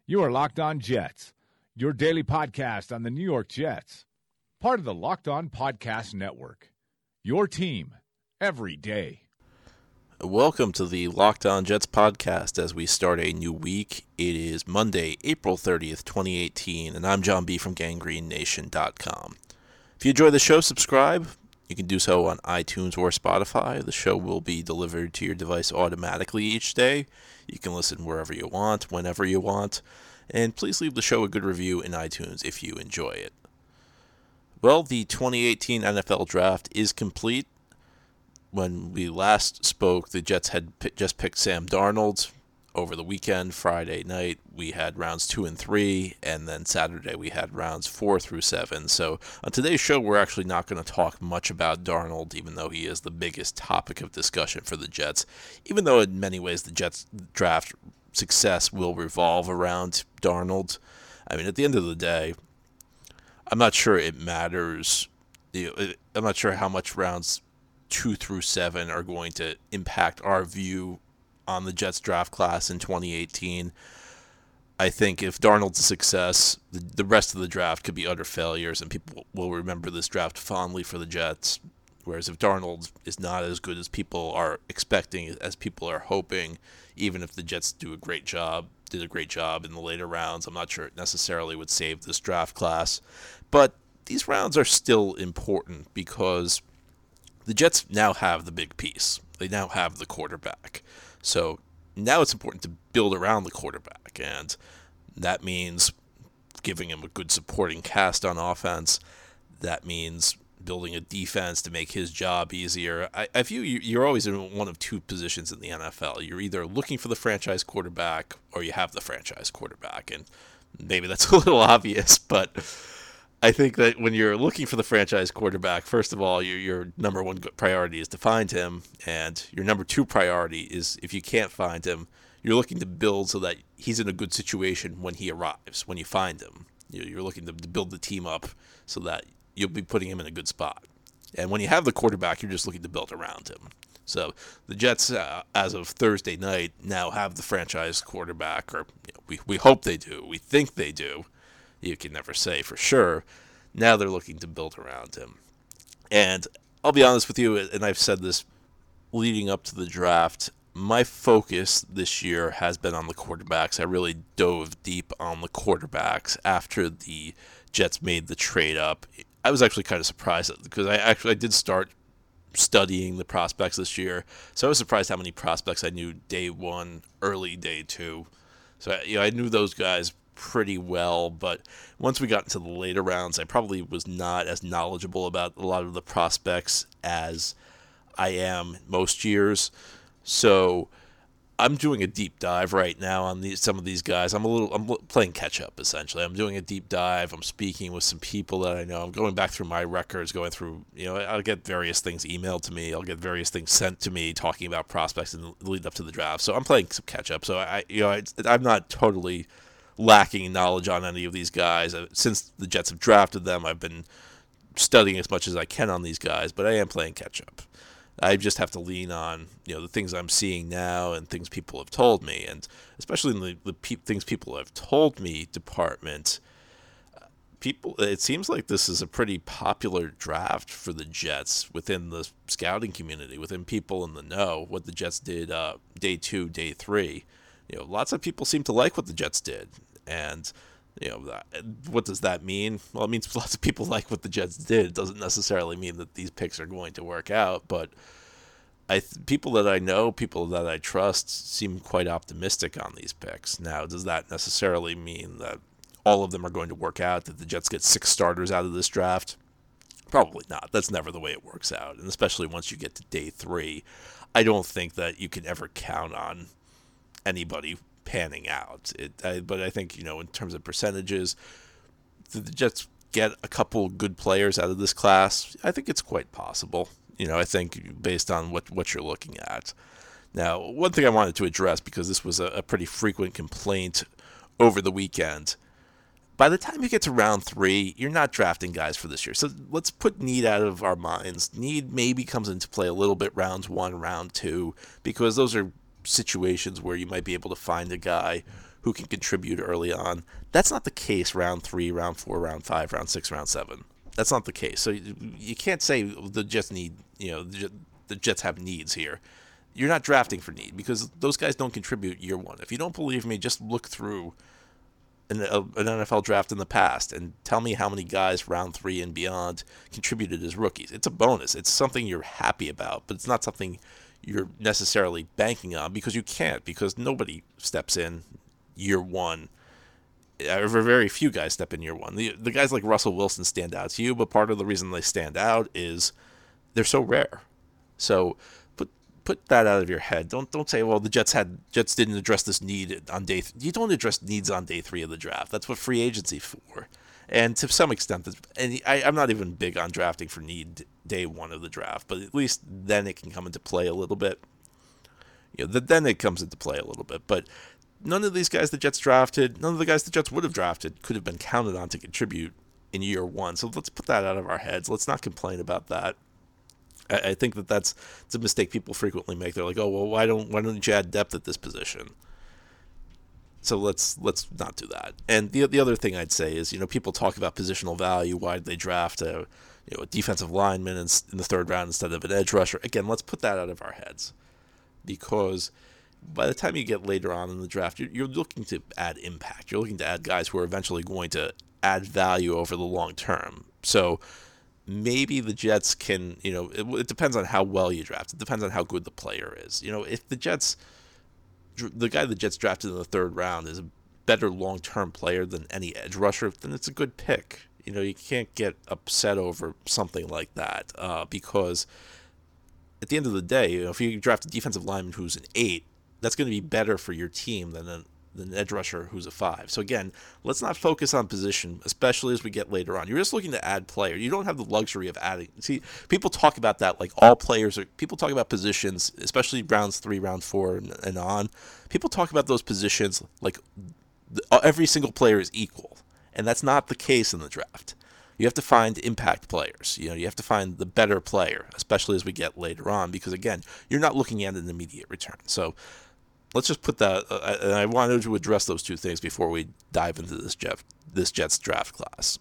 You are Locked On Jets, your daily podcast on the New York Jets. Part of the Locked On Podcast Network, your team every day. Welcome to the Locked On Jets podcast as we start a new week. It is Monday, April 30th, 2018, and I'm John B. from GangreneNation.com. If you enjoy the show, subscribe. You can do so on iTunes or Spotify. The show will be delivered to your device automatically each day. You can listen wherever you want, whenever you want. And please leave the show a good review in iTunes if you enjoy it. Well, the 2018 NFL Draft is complete. When we last spoke, the Jets had just picked Sam Darnold. Over the weekend, Friday night, we had rounds 2 and 3, and then Saturday we had rounds 4 through 7. So on today's show, we're actually not going to talk much about Darnold, even though he is the biggest topic of discussion for the Jets, even though in many ways the Jets draft success will revolve around Darnold. I mean, at the end of the day, I'm not sure it matters. I'm not sure how much rounds 2 through 7 are going to impact our view on the Jets draft class in 2018. I think if Darnold's a success, the rest of the draft could be utter failures, and people will remember this draft fondly for the Jets. Whereas if Darnold is not as good as people are expecting, as people are hoping, even if the Jets did a great job in the later rounds, I'm not sure it necessarily would save this draft class. But these rounds are still important because the Jets now have the big piece. They now have the quarterback. So now it's important to build around the quarterback, and that means giving him a good supporting cast on offense. That means building a defense to make his job easier. I view you're always in one of two positions in the NFL. You're either looking for the franchise quarterback or you have the franchise quarterback, and maybe that's a little obvious, but I think that when you're looking for the franchise quarterback, first of all, your number one priority is to find him, and your number two priority is, if you can't find him, you're looking to build so that he's in a good situation when he arrives, when you find him. You're looking to build the team up so that you'll be putting him in a good spot. And when you have the quarterback, you're just looking to build around him. So the Jets, as of Thursday night, now have the franchise quarterback, or we hope they do. We think they do. You can never say for sure. Now they're looking to build around him. And I'll be honest with you, and I've said this leading up to the draft, my focus this year has been on the quarterbacks. I really dove deep on the quarterbacks after the Jets made the trade up. I was actually kind of surprised because I did start studying the prospects this year. So I was surprised how many prospects I knew day one, early day two. So I knew those guys pretty well, but once we got into the later rounds, I probably was not as knowledgeable about a lot of the prospects as I am most years. So I'm doing a deep dive right now on some of these guys. I'm playing catch up essentially. I'm doing a deep dive. I'm speaking with some people that I know. I'm going back through my records, going through, I'll get various things emailed to me. I'll get various things sent to me talking about prospects in the lead up to the draft. So I'm playing some catch up. So I'm not totally lacking knowledge on any of these guys. Since the Jets have drafted them, I've been studying as much as I can on these guys, but I am playing catch up. I just have to lean on the things I'm seeing now and things people have told me, and especially in the things people have told me department. It seems like this is a pretty popular draft for the Jets within the scouting community, within people in the know. What the Jets did day 2, day 3. Lots of people seem to like what the Jets did. And, what does that mean? Well, it means lots of people like what the Jets did. It doesn't necessarily mean that these picks are going to work out. But people that I know, people that I trust, seem quite optimistic on these picks. Now, does that necessarily mean that all of them are going to work out, that the Jets get 6 starters out of this draft? Probably not. That's never the way it works out. And especially once you get to day 3, I don't think that you can ever count on anybody panning out. But I think, in terms of percentages, the Jets get a couple good players out of this class. I think it's quite possible. I think based on what you're looking at. Now, one thing I wanted to address, because this was a pretty frequent complaint over the weekend, by the time you get to round 3, you're not drafting guys for this year. So let's put need out of our minds. Need maybe comes into play a little bit rounds 1, round 2, because those are situations where you might be able to find a guy who can contribute early on. That's not the case round 3, round 4, round 5, round 6, round 7. That's not the case. So you can't say the Jets need, the Jets have needs here. You're not drafting for need because those guys don't contribute year one. If you don't believe me, just look through an NFL draft in the past and tell me how many guys round 3 and beyond contributed as rookies. It's a bonus. It's something you're happy about, but it's not something you're necessarily banking on because you can't, because nobody steps in year one. Very few guys step in year one. The guys like Russell Wilson stand out to you, but part of the reason they stand out is they're so rare. So put that out of your head. Don't say, well, the Jets didn't address this need on day. You don't address needs on day 3 of the draft. That's what free agency for. And to some extent, I'm not even big on drafting for need day 1 of the draft, but at least then it can come into play a little bit. Then it comes into play a little bit. But none of these guys the Jets drafted, none of the guys the Jets would have drafted could have been counted on to contribute in year 1. So let's put that out of our heads. Let's not complain about that. I think it's a mistake people frequently make. They're like, oh, well, why don't you add depth at this position? So let's not do that. And the other thing I'd say is, people talk about positional value. Why did they draft a defensive lineman in the 3rd round instead of an edge rusher? Again, let's put that out of our heads, because by the time you get later on in the draft, you're looking to add impact. You're looking to add guys who are eventually going to add value over the long term. So maybe the Jets can, it depends on how well you draft. It depends on how good the player is. If the guy the Jets drafted in the 3rd round is a better long-term player than any edge rusher, then it's a good pick. You can't get upset over something like that because at the end of the day, if you draft a defensive lineman who's an 8, that's going to be better for your team than an edge rusher who's a 5. So again, let's not focus on position, especially as we get later on. You're just looking to add player. You don't have the luxury of adding. See, people talk about that like all players people talk about positions, especially rounds 3, round 4 and on. People talk about those positions like every single player is equal. And that's not the case in the draft. You have to find impact players. You have to find the better player, especially as we get later on, because again, you're not looking at an immediate return. So let's just put that, and I wanted to address those two things before we dive into this Jets draft class.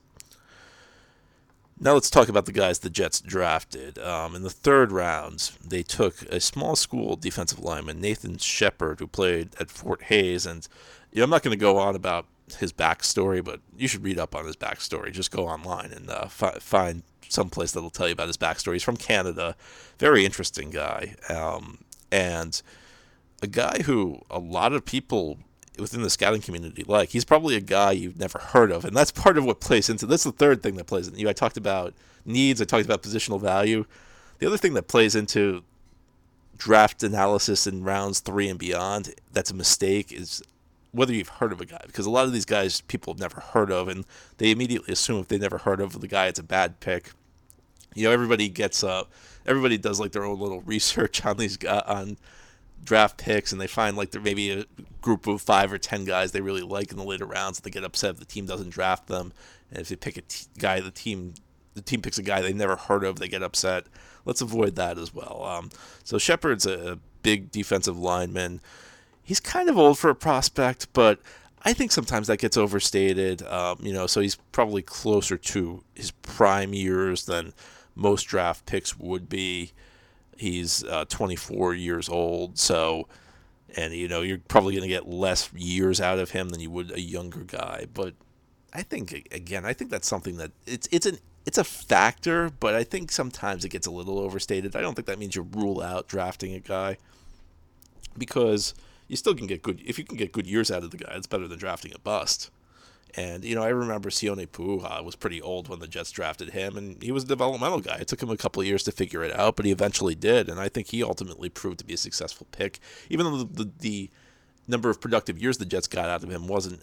Now let's talk about the guys the Jets drafted. In the 3rd round, they took a small school defensive lineman, Nathan Shepard, who played at Fort Hays. And I'm not going to go on about his backstory, but you should read up on his backstory. Just go online and find some place that'll tell you about his backstory. He's from Canada. Very interesting guy. And a guy who a lot of people within the scouting community like. He's probably a guy you've never heard of, and that's part of what plays into this. Is the 3rd thing that plays into. I talked about needs. I talked about positional value. The other thing that plays into draft analysis in rounds 3 and beyond that's a mistake is whether you've heard of a guy, because a lot of these guys people have never heard of, and they immediately assume if they never heard of the guy, it's a bad pick. Everybody does like their own little research on these on draft picks, and they find like there may be a group of 5 or 10 guys they really like in the later rounds. They get upset if the team doesn't draft them, and if they pick a guy, the team picks a guy they never heard of, they get upset. Let's avoid that as well. So Shepard's a big defensive lineman. He's kind of old for a prospect, but I think sometimes that gets overstated. So he's probably closer to his prime years than most draft picks would be. He's 24 years old, and you're probably going to get less years out of him than you would a younger guy. But I think that's something that it's a factor, but I think sometimes it gets a little overstated. I don't think that means you rule out drafting a guy, because you still can get good. If you can get good years out of the guy, it's better than drafting a bust. And, I remember Sione Puha was pretty old when the Jets drafted him, and he was a developmental guy. It took him a couple of years to figure it out, but he eventually did, and I think he ultimately proved to be a successful pick. Even though the number of productive years the Jets got out of him weren't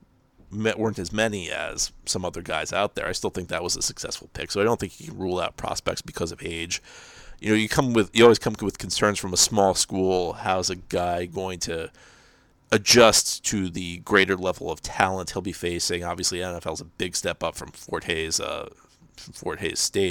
as many as some other guys out there, I still think that was a successful pick. So I don't think you can rule out prospects because of age. You always come with concerns from a small school. How's a guy going to adjust to the greater level of talent he'll be facing? Obviously, NFL is a big step up from Fort Hays Fort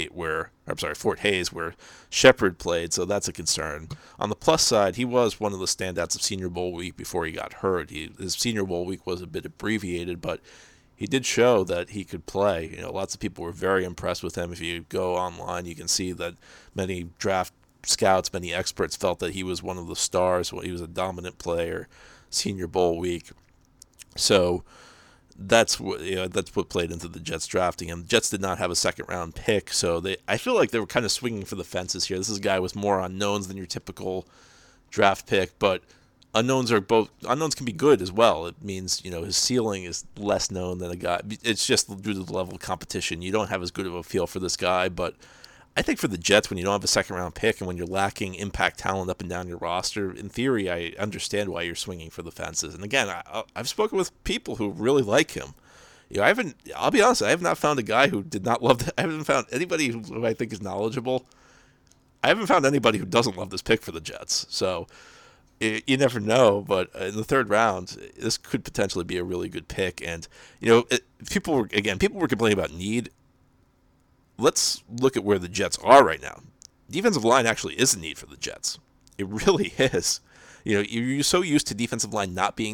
Hays, where Shepard played, so that's a concern. On the plus side, he was one of the standouts of Senior Bowl week before he got hurt. His Senior Bowl week was a bit abbreviated, but he did show that he could play. Lots of people were very impressed with him. If you go online, you can see that many draft scouts, many experts felt that he was one of the stars. He was a dominant player Senior Bowl week. So that's what played into the Jets drafting him. The Jets did not have a second-round pick, so I feel like they were kind of swinging for the fences here. This is a guy with more unknowns than your typical draft pick, but unknowns can be good as well. It means his ceiling is less known than a guy. It's just due to the level of competition. You don't have as good of a feel for this guy, but I think for the Jets, when you don't have a second-round pick and when you're lacking impact talent up and down your roster, in theory, I understand why you're swinging for the fences. And again, I've spoken with people who really like him. I'll be honest, I have not found a guy who did not love I haven't found anybody who I think is knowledgeable. I haven't found anybody who doesn't love this pick for the Jets. So you never know, but in the third round, this could potentially be a really good pick. And, people were complaining about need. Let's look at where the Jets are right now. Defensive line actually is a need for the Jets. It really is. You're so used to defensive line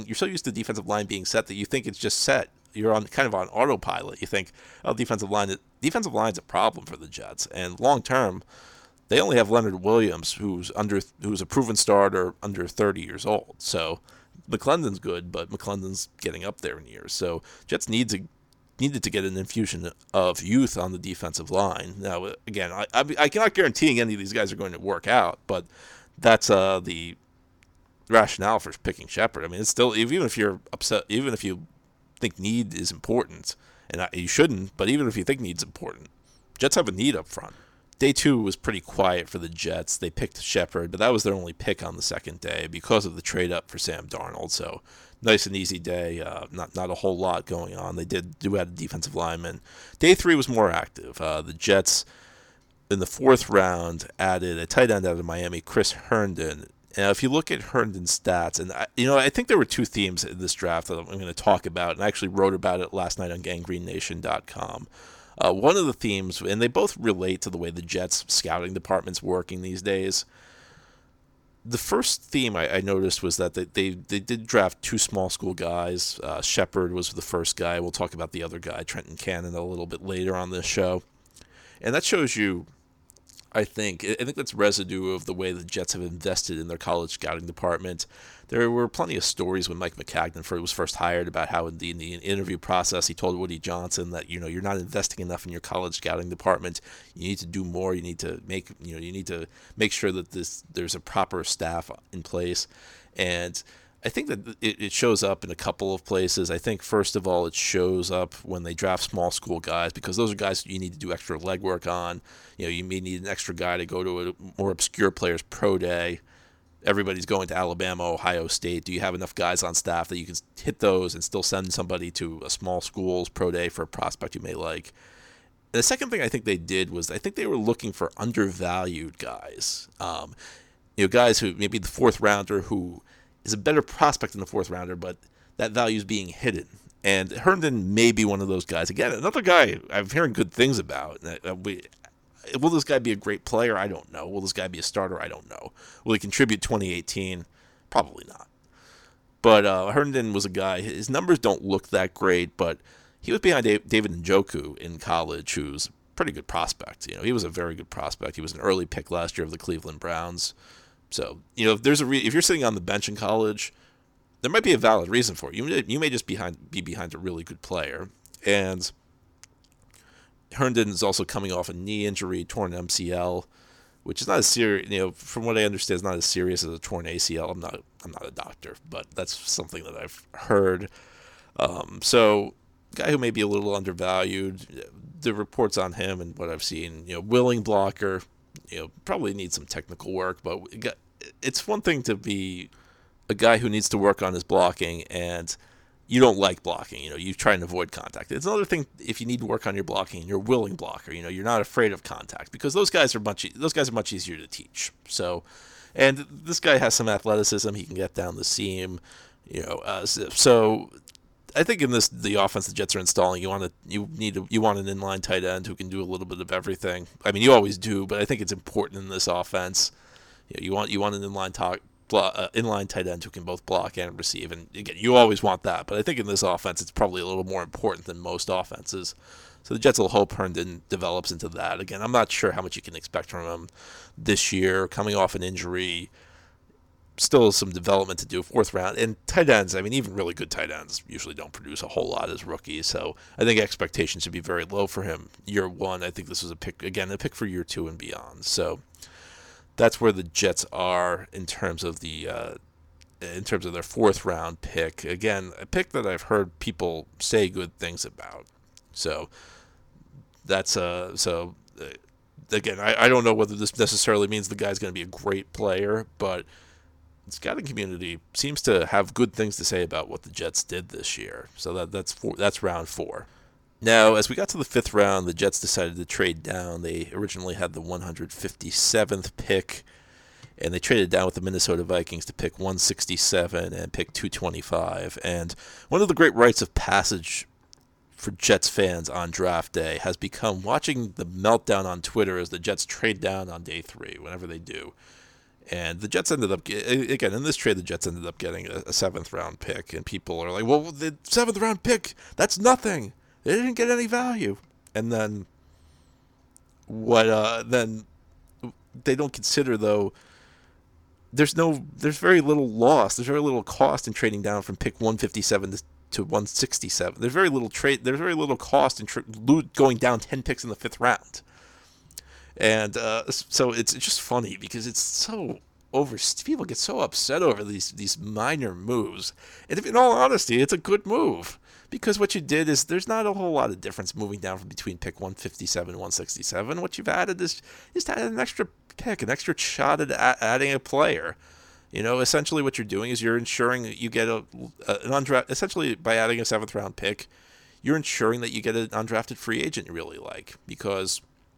being set that you think it's just set. You're on autopilot. You think, defensive line's a problem for the Jets. And long term, they only have Leonard Williams, who's a proven starter under 30 years old. So McClendon's good, but McClendon's getting up there in years. So Jets needed to get an infusion of youth on the defensive line. Now, again, I cannot guarantee any of these guys are going to work out, but that's the rationale for picking Shepard. I mean, it's still, even if you're upset, even if you think need is important, and you shouldn't, but even if you think need's important, Jets have a need up front. Day 2 was pretty quiet for the Jets. They picked Shepard, but that was their only pick on the second day because of the trade-up for Sam Darnold. So nice and easy day, not a whole lot going on. They do add a defensive lineman. Day 3 was more active. The Jets, in the 4th round, added a tight end out of Miami, Chris Herndon. Now, if you look at Herndon's stats, and I think there were 2 themes in this draft that I'm going to talk about, and I actually wrote about it last night on GangreneNation.com. One of the themes, and they both relate to the way the Jets scouting department's working these days. The first theme I noticed was that they did draft 2 small school guys. Shepard was the first guy. We'll talk about the other guy, Trenton Cannon, a little bit later on this show. And that shows you, I think that's residue of the way the Jets have invested in their college scouting department. There were plenty of stories when Mike Maccagnan was first hired about how in the interview process he told Woody Johnson that you're not investing enough in your college scouting department. You need to do more. You need to make sure that there's a proper staff in place. And I think that it shows up in a couple of places. I think, first of all, it shows up when they draft small school guys, because those are guys you need to do extra legwork on. You may need an extra guy to go to a more obscure player's pro day. Everybody's going to Alabama, Ohio State. Do you have enough guys on staff that you can hit those and still send somebody to a small school's pro day for a prospect you may like? And the second thing I think they did was I think they were looking for undervalued guys. Guys who maybe the 4th rounder who is a better prospect than the 4th rounder, but that value is being hidden. And Herndon may be one of those guys. Again, another guy I'm hearing good things about. Will this guy be a great player? I don't know. Will this guy be a starter? I don't know. Will he contribute 2018? Probably not. But Herndon was a guy, his numbers don't look that great, but he was behind David Njoku in college, who's a pretty good prospect. He was a very good prospect. He was an early pick last year of the Cleveland Browns. So, if you're sitting on the bench in college, there might be a valid reason for it. You may just be behind a really good player. And Herndon is also coming off a knee injury, torn MCL, which is not as serious. From what I understand, is not as serious as a torn ACL. I'm not a doctor, but that's something that I've heard. So, guy who may be a little undervalued. The reports on him and what I've seen, willing blocker. Probably needs some technical work, but it's one thing to be a guy who needs to work on his blocking and you don't like blocking, you try and avoid contact. It's another thing if you need to work on your blocking and you're a willing blocker, you're not afraid of contact, because those guys are much easier to teach. So, and this guy has some athleticism, he can get down the seam, so I think in the offense the Jets are installing, you want an inline tight end who can do a little bit of everything. I mean, you always do, but I think it's important in this offense. You want an inline tight end who can both block and receive, and again, you always want that. But I think in this offense, it's probably a little more important than most offenses. So the Jets will hope Herndon develops into that. Again, I'm not sure how much you can expect from him this year, coming off an injury. Still some development to do, 4th round. And tight ends, I mean, even really good tight ends usually don't produce a whole lot as rookies. So I think expectations should be very low for him. Year 1, I think this was a pick for year 2 and beyond. So that's where the Jets are in terms of their 4th round pick. Again, a pick that I've heard people say good things about. So that's again, I don't know whether this necessarily means the guy's going to be a great player, but the scouting community seems to have good things to say about what the Jets did this year. So that's round 4. Now, as we got to the 5th round, the Jets decided to trade down. They originally had the 157th pick, and they traded down with the Minnesota Vikings to pick 167 and pick 225. And one of the great rites of passage for Jets fans on draft day has become watching the meltdown on Twitter as the Jets trade down on day 3, whenever they do. And the Jets ended up, again, in this trade, the Jets ended up getting a 7th round pick. And people are like, well, the 7th round pick, that's nothing. They didn't get any value. And then then they don't consider, though, there's very little loss. There's very little cost in trading down from pick 157 to 167. There's very little cost in going down 10 picks in the 5th round. And so it's just funny because it's so people get so upset over these minor moves. And if, in all honesty, it's a good move because what you did is there's not a whole lot of difference moving down from between pick 157 and 167. What you've added is just added an extra pick, an extra shot at adding a player. Essentially what you're doing is you're ensuring that you get an undrafted. Essentially, by adding a 7th round pick, you're ensuring that you get an undrafted free agent you really like because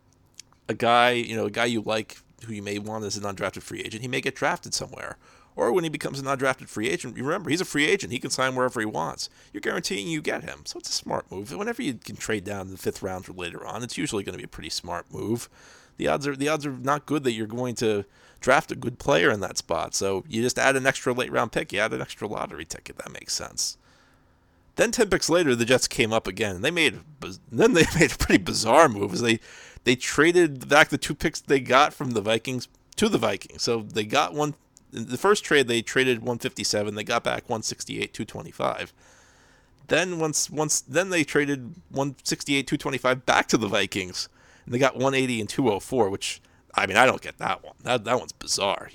a guy you like who you may want as an undrafted free agent, he may get drafted somewhere. Or when he becomes an undrafted free agent, remember, he's a free agent. He can sign wherever he wants. You're guaranteeing you get him. So it's a smart move. Whenever you can trade down to the 5th round or later on, it's usually going to be a pretty smart move. The odds are not good that you're going to draft a good player in that spot. So you just add an extra late round pick. You add an extra lottery ticket. That makes sense. Then 10 picks later, the Jets came up again. And they made a pretty bizarre move. They traded back the 2 picks they got from the Vikings to the Vikings. So they got one. In the first trade, they traded 157. They got back 168, 225. Then then they traded 168, 225 back to the Vikings, and they got 180 and 204. Which, I mean, I don't get that one. That one's bizarre.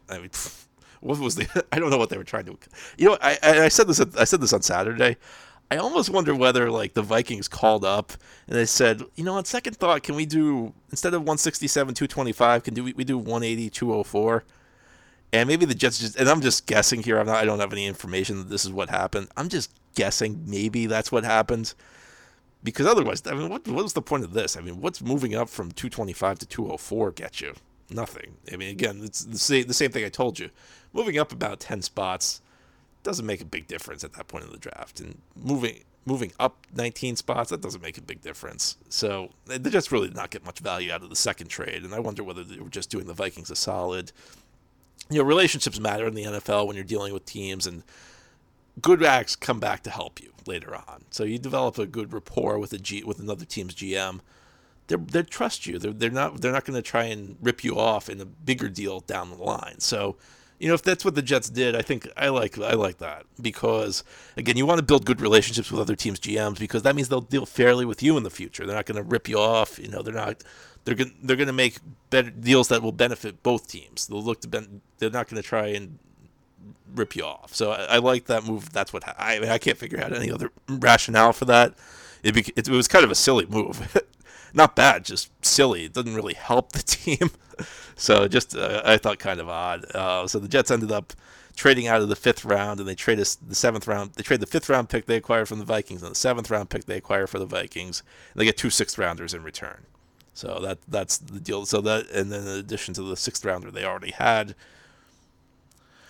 What was I don't know what they were trying to. I said this on Saturday. I almost wonder whether the Vikings called up and they said, on second thought, can we do, instead of 167, 225, we do 180, 204? And maybe the Jets and I'm just guessing here. I don't have any information that this is what happened. I'm just guessing maybe that's what happened. Because otherwise, I mean, what was the point of this? I mean, what's moving up from 225 to 204 get you? Nothing. I mean, again, it's the same thing I told you. Moving up about 10 spots doesn't make a big difference at that point in the draft. And moving up 19 spots, that doesn't make a big difference. So they just really did not get much value out of the second trade. And I wonder whether they were just doing the Vikings a solid. Relationships matter in the NFL when you're dealing with teams, and good acts come back to help you later on. So you develop a good rapport with another team's GM. They trust you. They're not going to try and rip you off in a bigger deal down the line. So, if that's what the Jets did, I think I like that because, again, you want to build good relationships with other teams' GMs because that means they'll deal fairly with you in the future. They're not going to rip you off. They're going to make better deals that will benefit both teams. They're not going to try and rip you off. So I like that move. That's what I can't figure out any other rationale for that. It was kind of a silly move. Not bad, just silly. It doesn't really help the team. So just I thought kind of odd. So the Jets ended up trading out of the 5th round, and they trade the 7th round. They trade the 5th round pick they acquired from the Vikings and the 7th round pick they acquire for the Vikings. And they get 2 6th rounders in return. So that's the deal. So and then in addition to the 6th rounder they already had,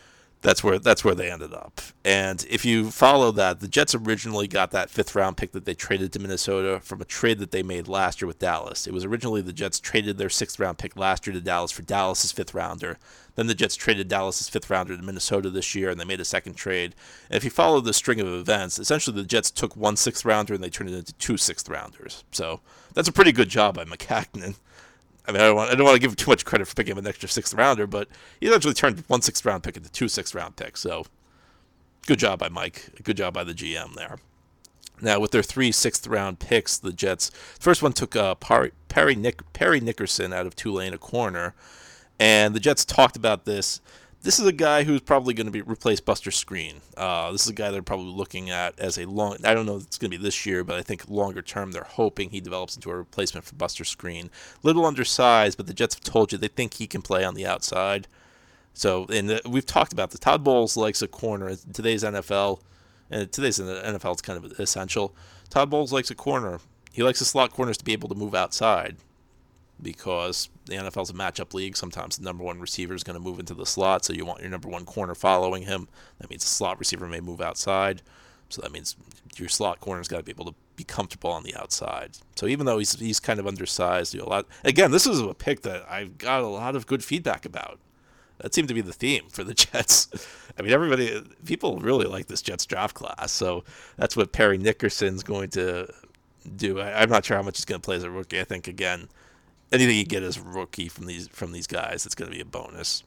that's where they ended up. And if you follow that, the Jets originally got that 5th round pick that they traded to Minnesota from a trade that they made last year with Dallas. It was originally the Jets traded their 6th round pick last year to Dallas for Dallas's 5th rounder. Then the Jets traded Dallas's 5th rounder to Minnesota this year, and they made a second trade. And if you follow the string of events, essentially the Jets took 1 6th rounder and they turned it into 2 6th rounders. So that's a pretty good job by Maccagnan. I mean, I don't want to give him too much credit for picking up an extra 6th rounder, but he actually turned 1 6th round pick into 2 6th round picks. So good job by Mike. Good job by the GM there. Now, with their 3 6th round picks, the Jets, first one took Perry Nickerson out of Tulane, a corner. And the Jets talked about this. This is a guy who's probably going to replace Buster Skrine. This is a guy they're probably looking at as a long. I don't know if it's going to be this year, but I think longer term they're hoping he develops into a replacement for Buster Skrine. Little undersized, but the Jets have told you they think he can play on the outside. So, and we've talked about this. Todd Bowles likes a corner in today's NFL, and today's NFL it's kind of essential. Todd Bowles likes a corner. He likes the slot corners to be able to move outside, because the NFL is a matchup league. Sometimes the number one receiver is going to move into the slot, so you want your number one corner following him. That means the slot receiver may move outside, so that means your slot corner's got to be able to be comfortable on the outside. So even though he's kind of undersized, again, this is a pick that I've got a lot of good feedback about. That seemed to be the theme for the Jets. I mean, people really like this Jets draft class, so that's what Perry Nickerson's going to do. I'm not sure how much he's going to play as a rookie. I think, again, anything you get as a rookie from these guys, it's going to be a bonus.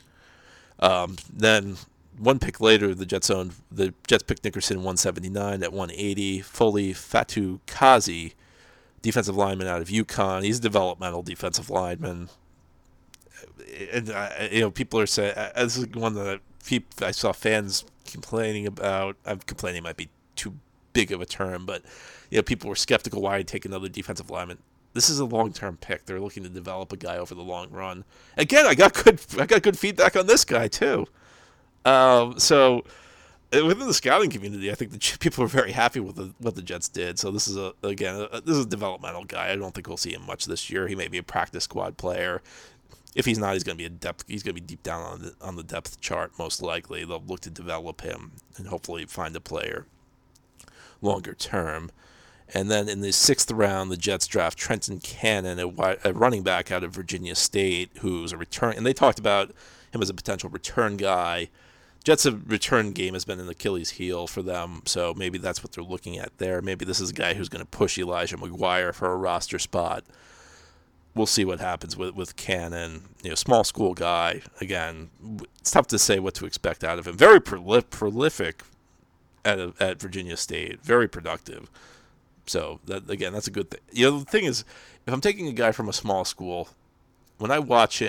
Then one pick later, the Jets picked Nickerson 179 at 180. Foley Fatukasi, defensive lineman out of UConn. He's a developmental defensive lineman. And people are saying this is one that I saw fans complaining about. Complaining might be too big of a term, but people were skeptical why I'd take another defensive lineman. This is a long-term pick. They're looking to develop a guy over the long run. Again, I got good feedback on this guy too. So within the scouting community, I think the people were very happy with what the Jets did. So this is a developmental guy. I don't think we'll see him much this year. He may be a practice squad player. If he's not, he's going to be He's going to be deep down on the depth chart most likely. They'll look to develop him and hopefully find a player longer term. And then in the 6th round, the Jets draft Trenton Cannon, a running back out of Virginia State, who's a return. And they talked about him as a potential return guy. Jets' return game has been an Achilles heel for them, so maybe that's what they're looking at there. Maybe this is a guy who's going to push Elijah McGuire for a roster spot. We'll see what happens with Cannon. Small school guy. Again, it's tough to say what to expect out of him. Very prolific at Virginia State. Very productive. So, that's a good thing. The thing is, if I'm taking a guy from a small school, when I watch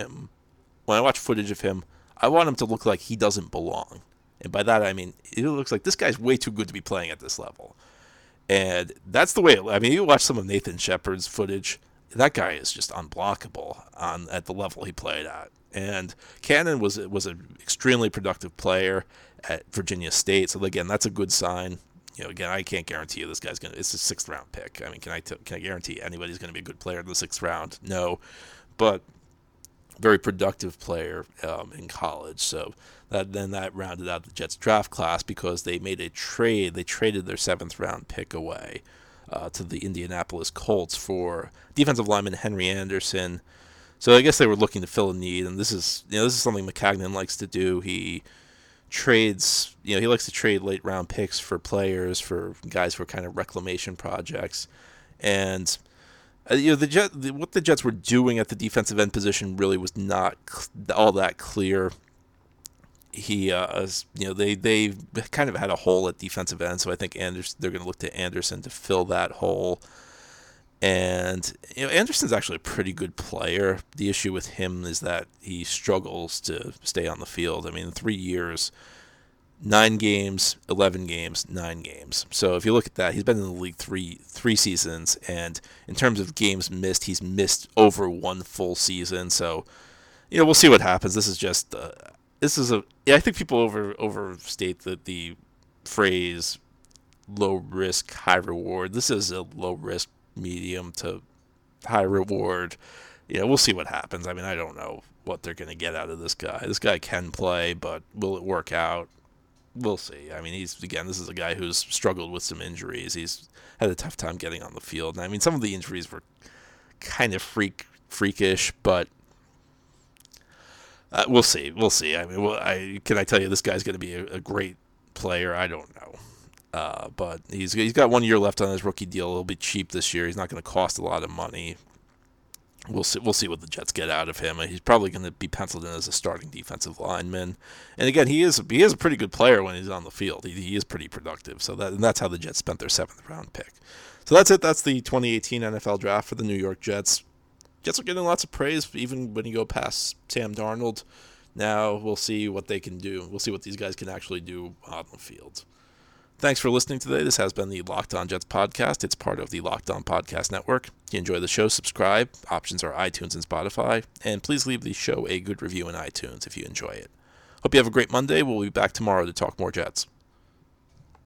footage of him, I want him to look like he doesn't belong. And by that, I mean, it looks like this guy's way too good to be playing at this level. And that's the way, you watch some of Nathan Shepard's footage, that guy is just unblockable at the level he played at. And Cannon was an extremely productive player at Virginia State. So, again, that's a good sign. Again, I can't guarantee you this guy's it's a 6th round pick. I mean, can I guarantee anybody's going to be a good player in the 6th round? No, but very productive player in college. So that rounded out the Jets draft class because they made a trade. They traded their 7th round pick away to the Indianapolis Colts for defensive lineman Henry Anderson. So I guess they were looking to fill a need, and this is something Maccagnan likes to do. He trades, he likes to trade late round picks for players, for guys for kind of reclamation projects. And what the Jets were doing at the defensive end position really was not all that clear. They kind of had a hole at defensive end, so I think they're going to look to Anderson to fill that hole. And Anderson's actually a pretty good player. The issue with him is that he struggles to stay on the field. In 3 years, 9 games, 11 games, 9 games. So if you look at that, he's been in the league three seasons, and in terms of games missed, he's missed over 1 full season. So we'll see what happens. This is just I think people overstate the phrase low risk, high reward. This is a low risk, medium to high reward. We'll see what happens. I don't know what they're going to get out of this guy. This guy can play, but will it work out? We'll see. I mean, this is a guy who's struggled with some injuries. He's had a tough time getting on the field. And I mean, some of the injuries were kind of freakish, but we'll see. We'll see. I mean, can I tell you this guy's going to be a great player? I don't know. But he's got 1 year left on his rookie deal. He'll be cheap this year. He's not going to cost a lot of money. We'll see what the Jets get out of him. He's probably going to be penciled in as a starting defensive lineman. And again, he is a pretty good player when he's on the field. He is pretty productive. So that's how the Jets spent their 7th round pick. So that's it. That's the 2018 NFL draft for the New York Jets. Jets are getting lots of praise even when you go past Sam Darnold. Now we'll see what they can do. We'll see what these guys can actually do on the field. Thanks for listening today. This has been the Locked On Jets podcast. It's part of the Locked On Podcast Network. If you enjoy the show, subscribe. Options are iTunes and Spotify. And please leave the show a good review in iTunes if you enjoy it. Hope you have a great Monday. We'll be back tomorrow to talk more Jets.